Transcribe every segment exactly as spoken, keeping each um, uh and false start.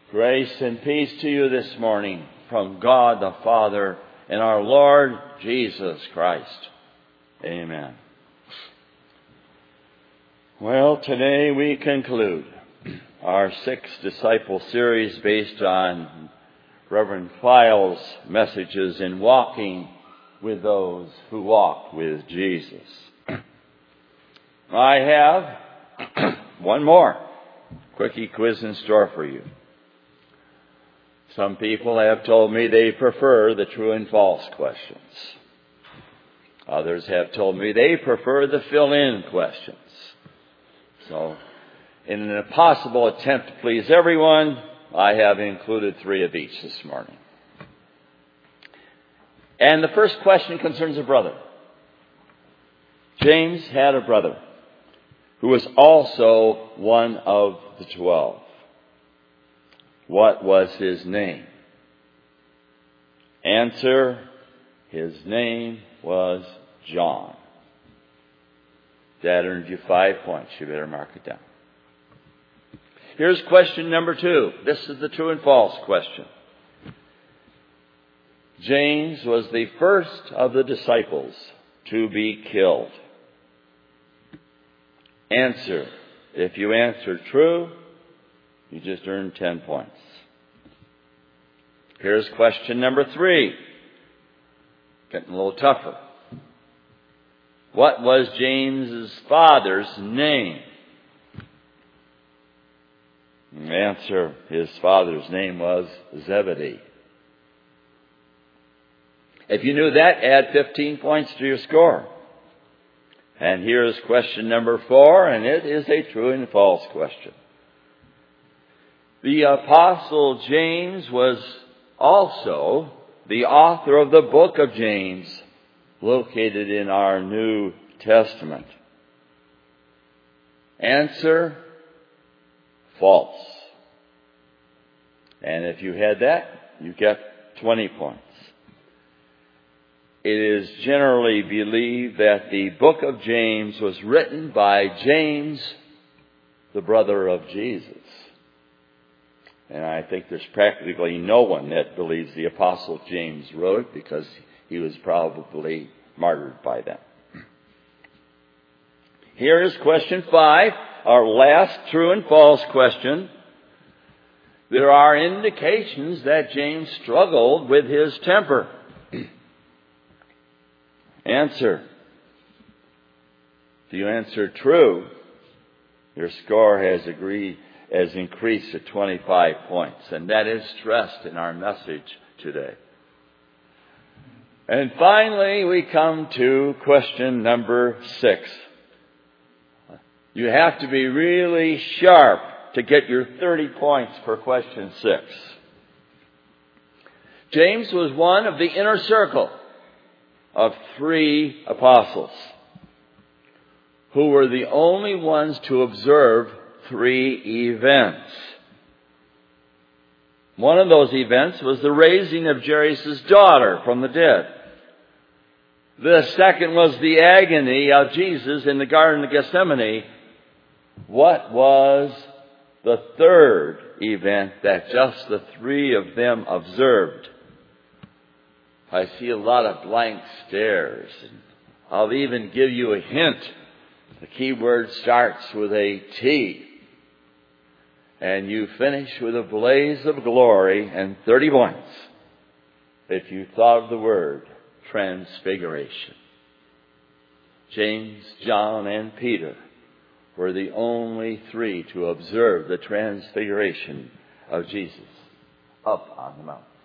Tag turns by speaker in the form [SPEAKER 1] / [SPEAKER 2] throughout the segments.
[SPEAKER 1] Grace and peace to you this morning from God the Father and our Lord Jesus Christ. Amen. Well, today we conclude our sixth disciple series based on Reverend Files' messages in walking with those who walk with Jesus. I have one more quickie quiz in store for you. Some people have told me they prefer the true and false questions. Others have told me they prefer the fill-in questions. So, in an impossible attempt to please everyone, I have included three of each this morning. And the first question concerns a brother. James had a brother who was also one of the twelve. What was his name? Answer, his name was John. That earned you five points. You better mark it down. Here's question number two. This is the true and false question. James was the first of the disciples to be killed. Answer. If you answer true, you just earned ten points. Here's question number three. Getting a little tougher. What was James's father's name? Answer. His father's name was Zebedee. If you knew that, add fifteen points to your score. And here's question number four, and it is a true and false question. The Apostle James was also the author of the book of James, located in our New Testament. Answer, false. And if you had that, you get twenty points. It is generally believed that the book of James was written by James, the brother of Jesus. And I think there's practically no one that believes the Apostle James wrote it because he was probably martyred by them. Here is question five, our last true and false question. There are indications that James struggled with his temper. Answer. If you answer true, your score has agreed has increased to twenty-five points. And that is stressed in our message today. And finally, we come to question number six. You have to be really sharp to get your thirty points for question six. James was one of the inner circle of three apostles who were the only ones to observe three events. One of those events was the raising of Jairus' daughter from the dead. The second was the agony of Jesus in the Garden of Gethsemane. What was the third event that just the three of them observed? I see a lot of blank stares. I'll even give you a hint. The key word starts with a T. And you finish with a blaze of glory and thirty points if you thought of the word transfiguration. James, John, and Peter were the only three to observe the transfiguration of Jesus up on the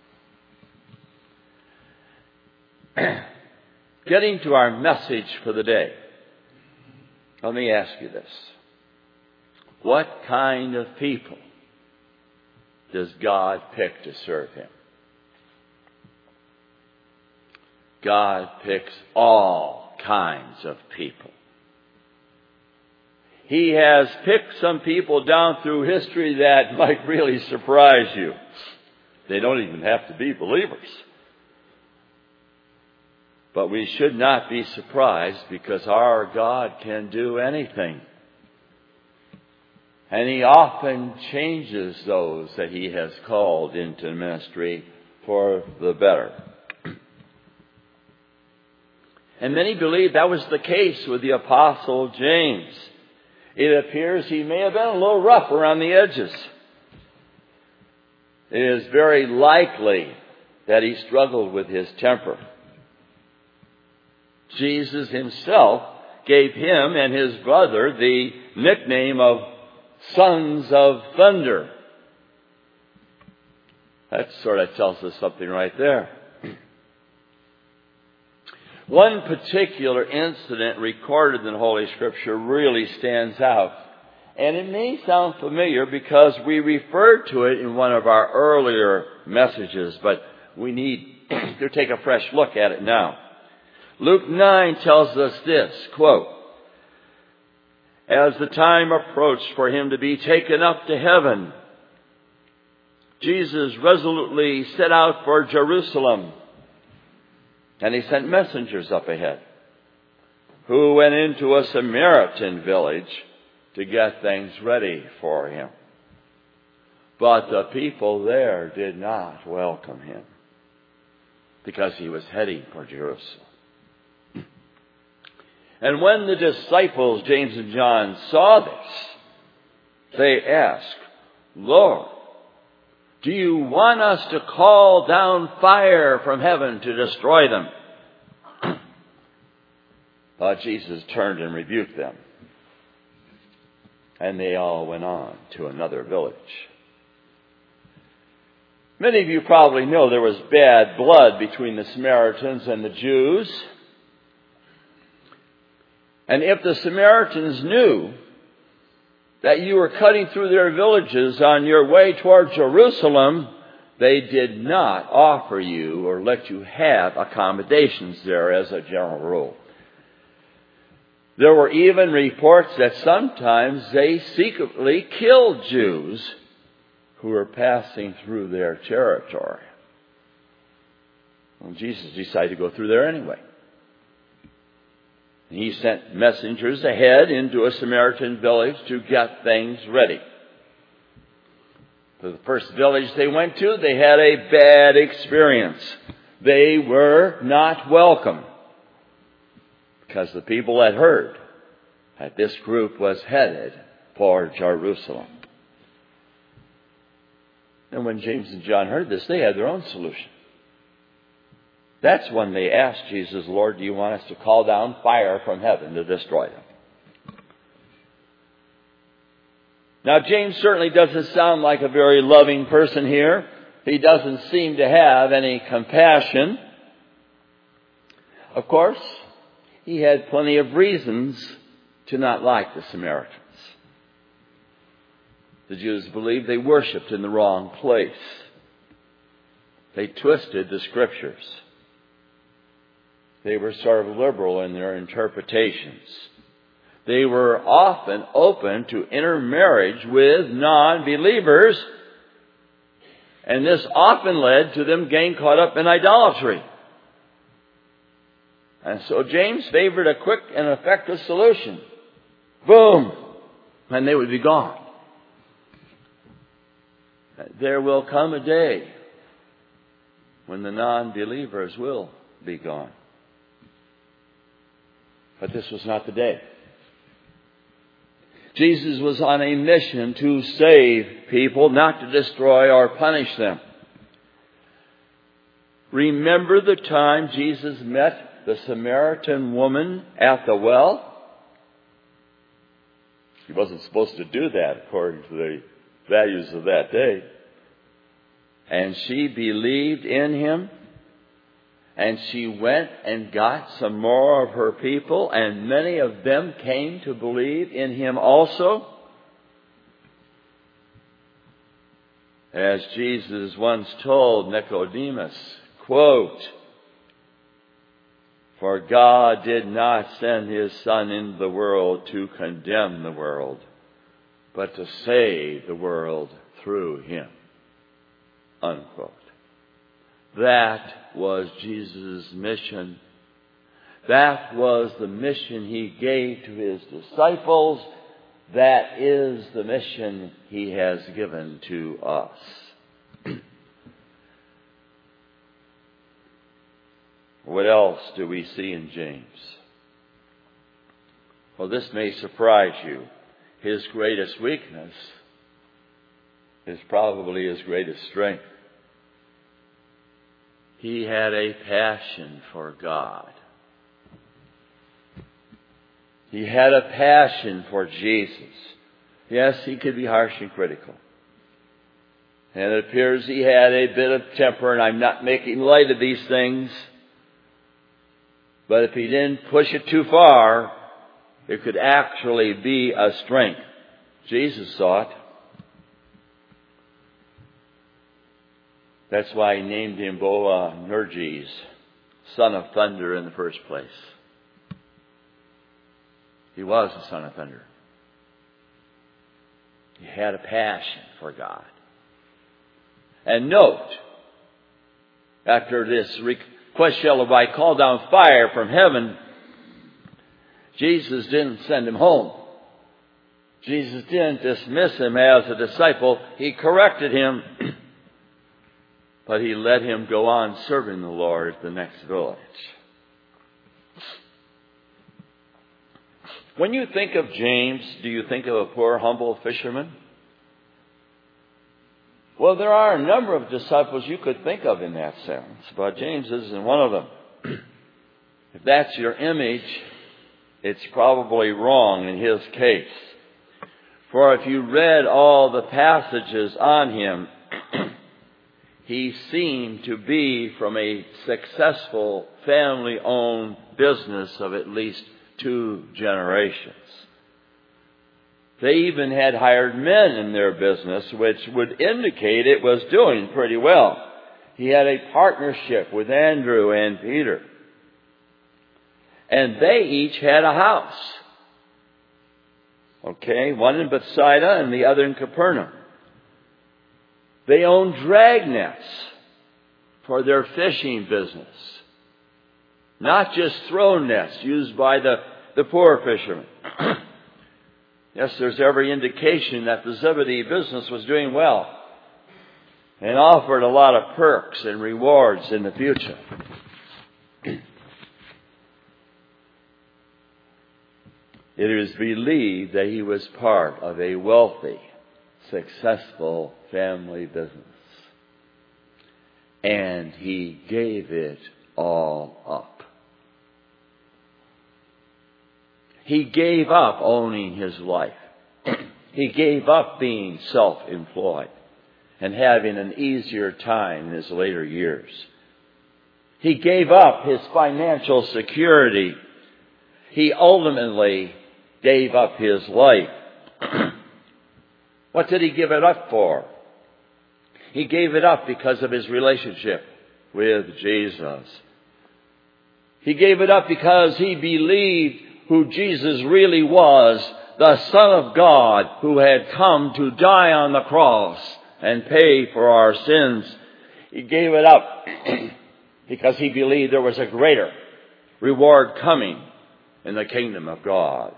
[SPEAKER 1] mountain. Getting to our message for the day, let me ask you this. What kind of people does God pick to serve Him? God picks all kinds of people. He has picked some people down through history that might really surprise you. They don't even have to be believers. But we should not be surprised because our God can do anything. And he often changes those that he has called into ministry for the better. And many believe that was the case with the Apostle James. It appears he may have been a little rough around the edges. It is very likely that he struggled with his temper. Jesus himself gave him and his brother the nickname of Sons of Thunder. That sort of tells us something right there. One particular incident recorded in Holy Scripture really stands out. And it may sound familiar because we referred to it in one of our earlier messages, but we need to take a fresh look at it now. Luke nine tells us this, quote, "As the time approached for him to be taken up to heaven, Jesus resolutely set out for Jerusalem. And he sent messengers up ahead, who went into a Samaritan village to get things ready for him. But the people there did not welcome him, because he was heading for Jerusalem. And when the disciples, James and John, saw this, they asked, 'Lord, do you want us to call down fire from heaven to destroy them?' But Jesus turned and rebuked them. And they all went on to another village." Many of you probably know there was bad blood between the Samaritans and the Jews. And if the Samaritans knew that you were cutting through their villages on your way toward Jerusalem, they did not offer you or let you have accommodations there as a general rule. There were even reports that sometimes they secretly killed Jews who were passing through their territory. Well, Jesus decided to go through there anyway. He sent messengers ahead into a Samaritan village to get things ready. For the first village they went to, they had a bad experience. They were not welcome, because the people had heard that this group was headed for Jerusalem. And when James and John heard this, they had their own solution. That's when they asked Jesus, "Lord, do you want us to call down fire from heaven to destroy them?" Now, James certainly doesn't sound like a very loving person here. He doesn't seem to have any compassion. Of course, he had plenty of reasons to not like the Samaritans. The Jews believed they worshipped in the wrong place. They twisted the Scriptures. They were sort of liberal in their interpretations. They were often open to intermarriage with non-believers, and this often led to them getting caught up in idolatry. And so James favored a quick and effective solution. Boom! And they would be gone. There will come a day when the non-believers will be gone. But this was not the day. Jesus was on a mission to save people, not to destroy or punish them. Remember the time Jesus met the Samaritan woman at the well? He wasn't supposed to do that according to the values of that day. And she believed in him. And she went and got some more of her people, and many of them came to believe in him also. As Jesus once told Nicodemus, quote, "For God did not send his Son into the world to condemn the world, but to save the world through him." Unquote. That was Jesus' mission. That was the mission he gave to his disciples. That is the mission He has given to us. What else do we see in James? Well, this may surprise you. His greatest weakness is probably his greatest strength. He had a passion for God. He had a passion for Jesus. Yes, he could be harsh and critical. And it appears he had a bit of temper, and I'm not making light of these things. But if he didn't push it too far, it could actually be a strength. Jesus saw it. That's why he named him Boanerges, son of thunder, in the first place. He was the son of thunder. He had a passion for God. And note, after this request shall I call down fire from heaven, Jesus didn't send him home. Jesus didn't dismiss him as a disciple. He corrected him, but he let him go on serving the Lord at the next village. When you think of James, do you think of a poor, humble fisherman? Well, there are a number of disciples you could think of in that sense, but James isn't one of them. If that's your image, it's probably wrong in his case. For if you read all the passages on him, he seemed to be from a successful family-owned business of at least two generations. They even had hired men in their business, which would indicate it was doing pretty well. He had a partnership with Andrew and Peter. And they each had a house. Okay, one in Bethsaida and the other in Capernaum. They owned dragnets for their fishing business. Not just throw nets used by the, the poor fishermen. Yes, there's every indication that the Zebedee business was doing well and offered a lot of perks and rewards in the future. It is believed that he was part of a wealthy, successful family business. And he gave it all up. He gave up owning his life. He gave up being self-employed and having an easier time in his later years. He gave up his financial security. He ultimately gave up his life. What did he give it up for? He gave it up because of his relationship with Jesus. He gave it up because he believed who Jesus really was, the Son of God who had come to die on the cross and pay for our sins. He gave it up because he believed there was a greater reward coming in the kingdom of God.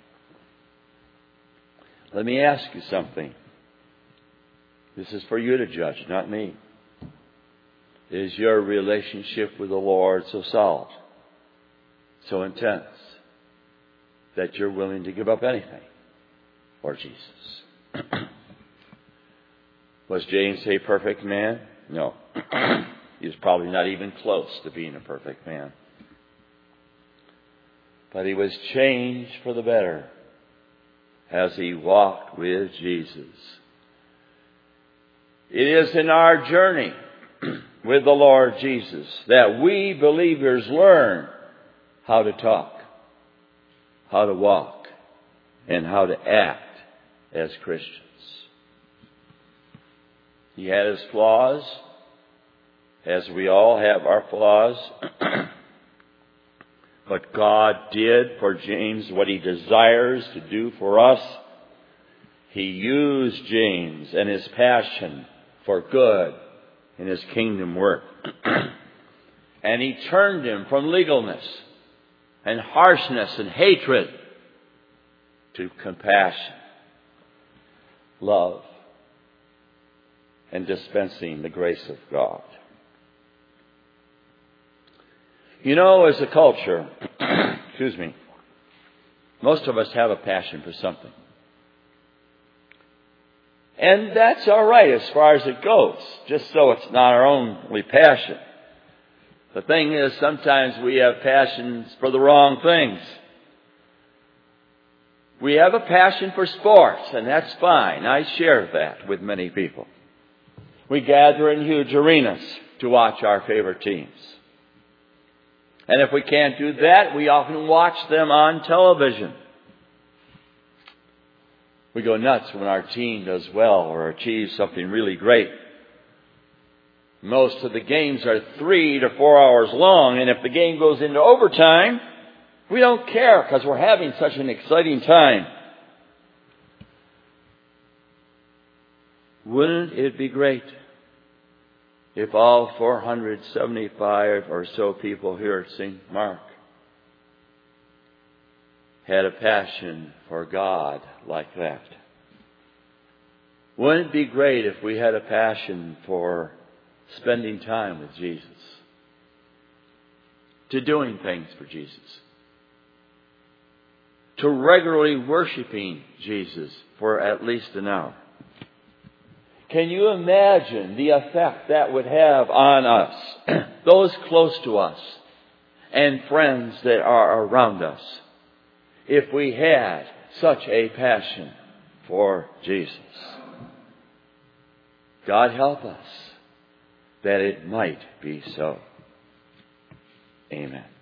[SPEAKER 1] Let me ask you something. This is for you to judge, not me. Is your relationship with the Lord so solid, so intense, that you're willing to give up anything for Jesus? Was James a perfect man? No. He was probably not even close to being a perfect man. But he was changed for the better as he walked with Jesus. It is in our journey with the Lord Jesus that we believers learn how to talk, how to walk, and how to act as Christians. He had his flaws, as we all have our flaws. But God did for James what he desires to do for us. He used James and his passion for good in his kingdom work. And he turned him from legalness and harshness and hatred to compassion, love, and dispensing the grace of God. You know, as a culture, excuse me, most of us have a passion for something. And that's all right as far as it goes, just so it's not our only passion. The thing is, sometimes we have passions for the wrong things. We have a passion for sports, and that's fine. I share that with many people. We gather in huge arenas to watch our favorite teams. And if we can't do that, we often watch them on television. We go nuts when our team does well or achieves something really great. Most of the games are three to four hours long, and if the game goes into overtime, we don't care because we're having such an exciting time. Wouldn't it be great if all four hundred seventy-five or so people here at Saint Mark had a passion for God like that? Wouldn't it be great if we had a passion for spending time with Jesus, to doing things for Jesus, to regularly worshiping Jesus for at least an hour? Can you imagine the effect that would have on us, those close to us, and friends that are around us, if we had such a passion for Jesus? God help us that it might be so. Amen.